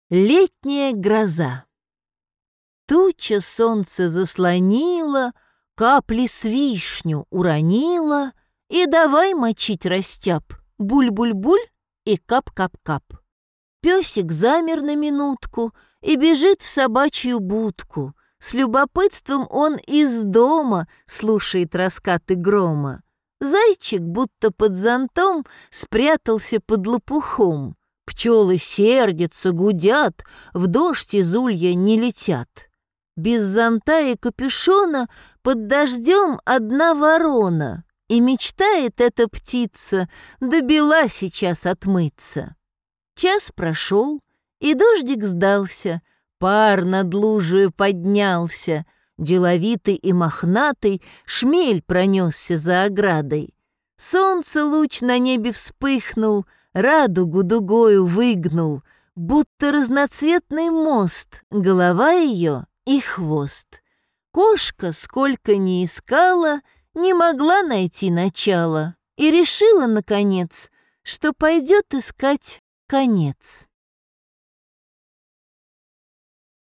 Летняя гроза. Туча солнце заслонила, капли с вишню уронила, и давай мочить растяп, буль-буль-буль и кап-кап-кап. Песик замер на минутку и бежит в собачью будку. С любопытством он из дома слушает раскаты грома. Зайчик, будто под зонтом, спрятался под лопухом. Пчелы сердятся, гудят, в дождь из улья не летят. Без зонта и капюшона под дождем одна ворона, и мечтает эта птица до бела сейчас отмыться. Час прошел, и дождик сдался, пар над лужей поднялся, деловитый и мохнатый шмель пронесся за оградой. Солнце луч на небе вспыхнул, радугу дугою выгнул, будто разноцветный мост, голова ее и хвост. Кошка, сколько ни искала, не могла найти начала и решила, наконец, что пойдет искать конец.